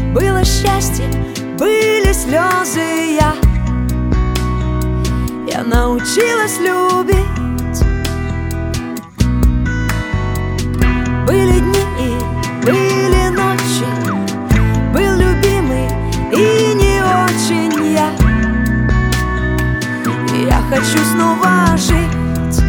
было счастье, были слезы. Я научилась любить. Были дни и были ночи, был любимый и не очень я. Я хочу снова жить.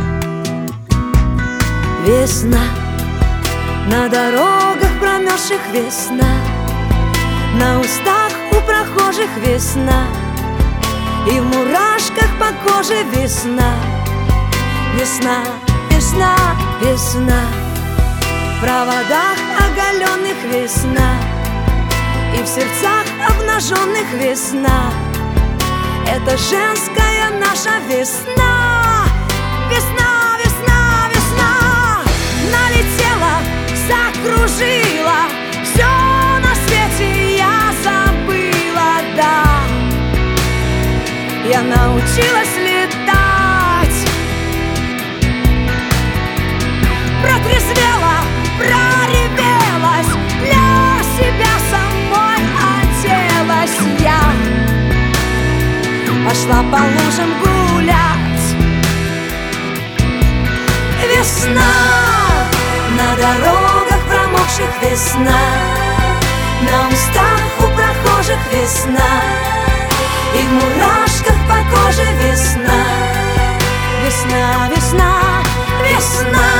Весна, на дорогах промерзших весна, на устах у прохожих весна, и в мурашках по коже весна. Весна, весна, весна, в проводах оголенных весна, и в сердцах обнаженных весна. Это женская наша весна. Весна, весна, весна, налетела, закружила, все на свете я забыла, да. Я научилась летать, протрезвела, проревелась, для себя самой оделась я. Пошла по лужам гулять. Весна, на дорогах промокших весна, на устах у прохожих весна, и в мурашках по коже весна. Весна, весна, весна.